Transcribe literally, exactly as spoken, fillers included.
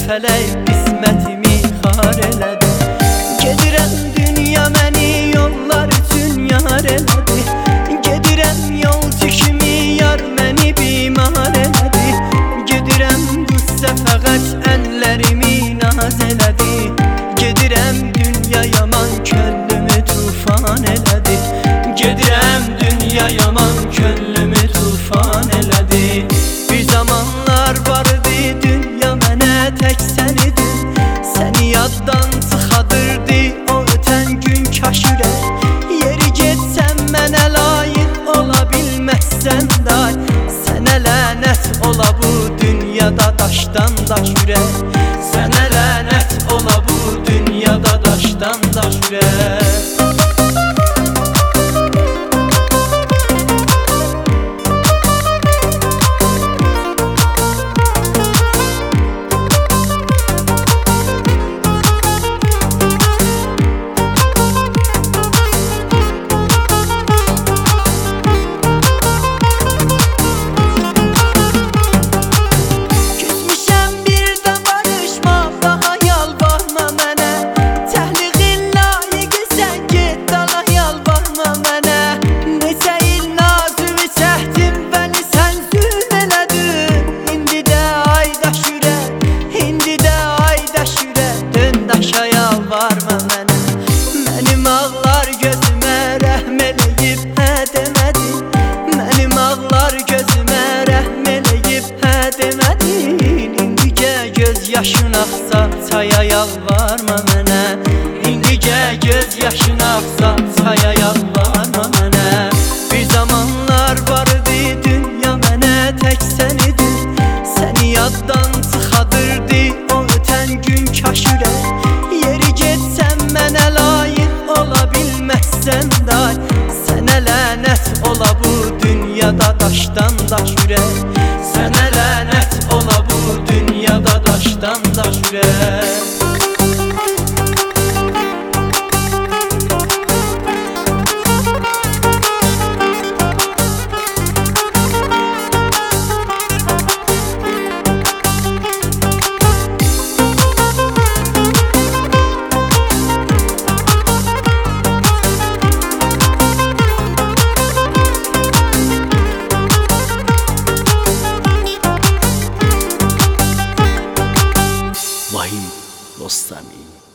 fələk qismətimi xar elədi. Gedirəm dünya məni yollar üçün yar elədi. Gedirəm yolcu kimi yar məni bimar elədi. Gedirəm qüssə fəqət əllərimi naz elədi. Gedirəm dünya yaman könlümü tufan elədi. Gedirəm dünya yaman könlümü tufan elədi. Bir zamanlar vardı dünya mənə tək sən idin. Səni yaddan çıxadırdı o ötən gün kaşürə. Yeri getsən mənə layiq ola bilməzsən day. Sənə lənət ola bu dünyada daşdan daş ürək. Sənə lənət ola bu dünyada daşdan daş ürək. Mənim ağlar gözümə rəhm eləyib hə demədi. Mənim ağlar gözümə rəhm eləyib hə demədin. İndigə göz yaşın axsa çaya yalvarma mənə. İndigə göz yaşın axsa çaya yalvarma mənə. Bir zamanlar vardı dünya mənə tək sən idin. Səni yaddan çıxadırdı o ötən gün kaşürə. Yeri getsən mənə layiq ola bilməzsən day. Sənə lənət ola bu dünyada daşdan daş ürək. Sənə lənət ola bu dünyada daşdan daş ürək. Vahim Rostami.